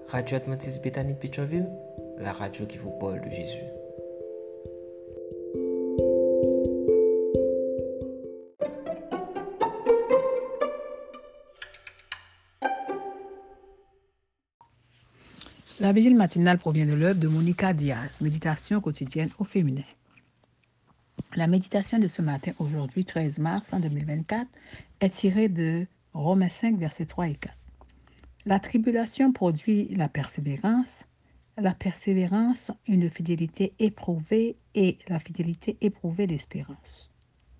Radio Adventiste Bethany de Pétionville, la radio qui vous parle de Jésus. La vigile matinale provient de l'œuvre de Monica Diaz, Méditation quotidienne au féminin. La méditation de ce matin, aujourd'hui 13 mars 2024, est tirée de Romains 5, versets 3 et 4. La tribulation produit la persévérance, une fidélité éprouvée et la fidélité éprouvée l'espérance.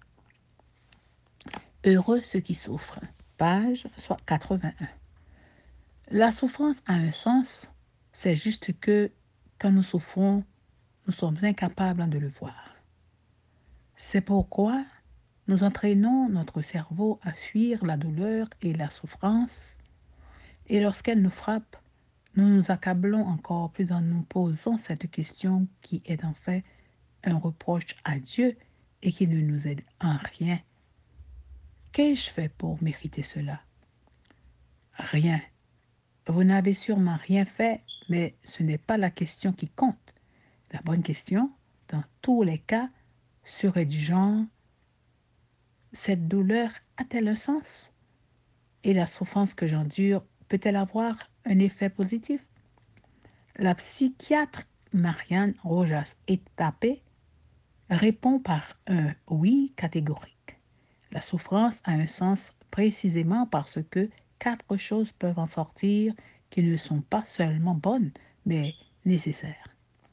Heureux ceux qui souffrent. Page 81. La souffrance a un sens, c'est juste que quand nous souffrons, nous sommes incapables de le voir. C'est pourquoi nous entraînons notre cerveau à fuir la douleur et la souffrance, et lorsqu'elle nous frappe, nous nous accablons encore plus en nous posant cette question qui est en fait un reproche à Dieu et qui ne nous aide en rien. Qu'ai-je fait pour mériter cela? Rien. Vous n'avez sûrement rien fait, mais ce n'est pas la question qui compte. La bonne question, dans tous les cas, serait du genre: cette douleur a-t-elle un sens? Et la souffrance que j'endure peut-elle avoir un effet positif? La psychiatre Marianne Rojas-Etapé répond par un oui catégorique. La souffrance a un sens précisément parce que 4 choses peuvent en sortir qui ne sont pas seulement bonnes, mais nécessaires.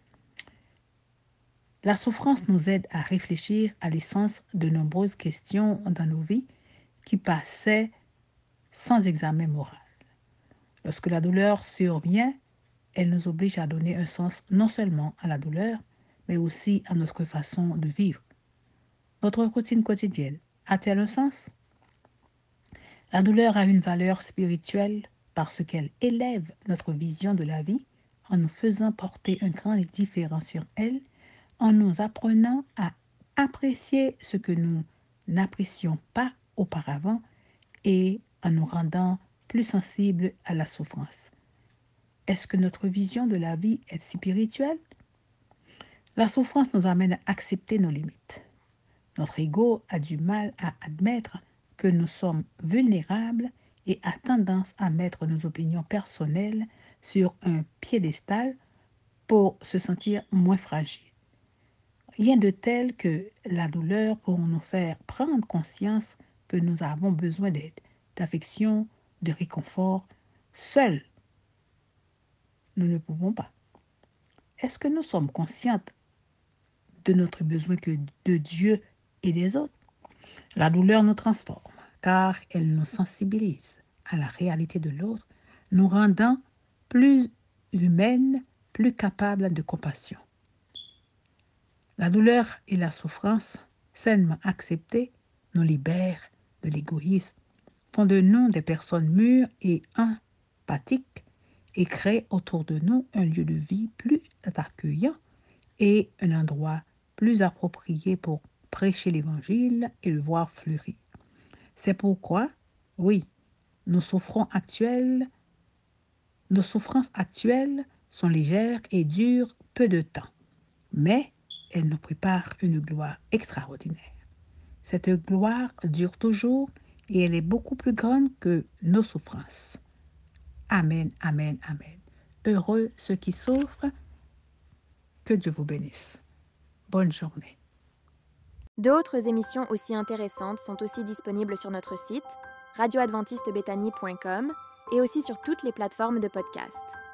La souffrance nous aide à réfléchir à l'essence de nombreuses questions dans nos vies qui passaient sans examen moral. Lorsque la douleur survient, elle nous oblige à donner un sens non seulement à la douleur, mais aussi à notre façon de vivre. Notre routine quotidienne a-t-elle un sens? La douleur a une valeur spirituelle parce qu'elle élève notre vision de la vie en nous faisant porter un grand différent sur elle, en nous apprenant à apprécier ce que nous n'apprécions pas auparavant et en nous rendant plus sensibles à la souffrance. Est-ce que notre vision de la vie est spirituelle? La souffrance nous amène à accepter nos limites. Notre ego a du mal à admettre que nous sommes vulnérables et a tendance à mettre nos opinions personnelles sur un piédestal pour se sentir moins fragiles. Rien de tel que la douleur pour nous faire prendre conscience que nous avons besoin d'aide, d'affection, de réconfort. Seuls, nous ne pouvons pas. Est-ce que nous sommes conscientes de notre besoin de Dieu et des autres? La douleur nous transforme, car elle nous sensibilise à la réalité de l'autre, nous rendant plus humaines, plus capables de compassion. La douleur et la souffrance, sainement acceptées, nous libèrent de l'égoïsme, font de nous des personnes mûres et empathiques et créent autour de nous un lieu de vie plus accueillant et un endroit plus approprié pour prêcher l'Évangile et le voir fleurir. C'est pourquoi, oui, nos souffrances actuelles sont légères et durent peu de temps, mais elles nous préparent une gloire extraordinaire. Cette gloire dure toujours et elle est beaucoup plus grande que nos souffrances. Amen, amen, amen. Heureux ceux qui souffrent, que Dieu vous bénisse. Bonne journée. D'autres émissions aussi intéressantes sont aussi disponibles sur notre site radioadventistebethany.com et aussi sur toutes les plateformes de podcast.